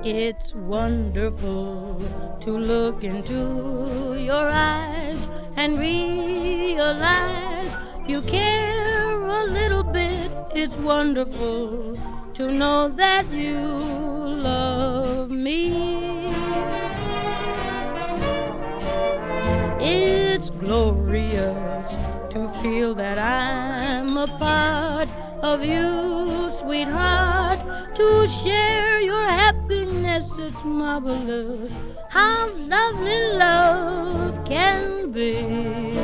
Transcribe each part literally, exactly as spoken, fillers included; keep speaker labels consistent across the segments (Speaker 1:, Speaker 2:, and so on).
Speaker 1: It's wonderful to look into your eyes and realize you care a little bit. It's wonderful to know that you love me. It's glorious to feel that I'm a part of you, sweetheart, to share your happiness. It's marvelous how lovely love can be.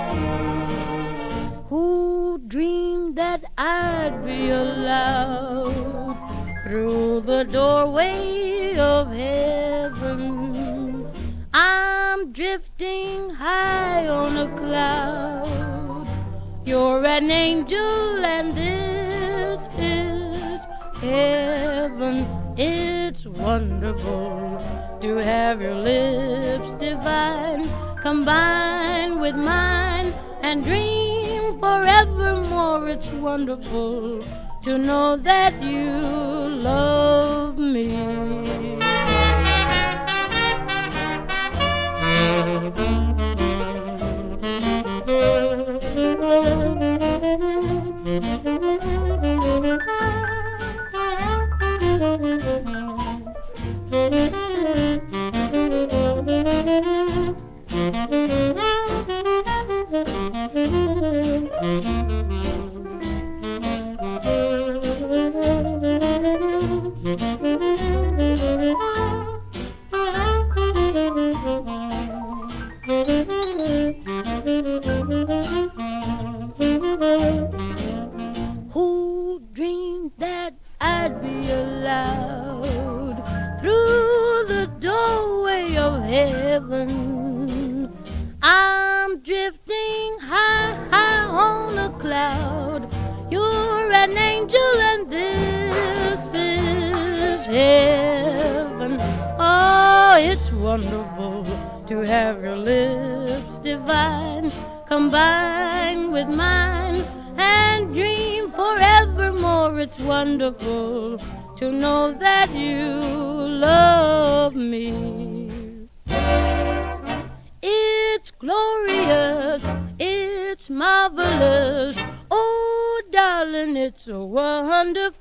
Speaker 1: Who dreamed that I'd be allowed through the doorway of heaven? I'm drifting high on a cloud. You're an angel and this is heaven. It's wonderful to have your lips divine combine with mine and dream forevermore. It's wonderful to know that you love me. Who dreamed that I'd be allowed through the doorway of heaven? I'm drifting high, high on a cloud. You're an angel and this is heaven. Oh, it's wonderful to have your lips divine combine with mine and dream forevermore. It's wonderful to know that you love me. It's glorious, it's marvelous. Oh, darling, it's so wonderful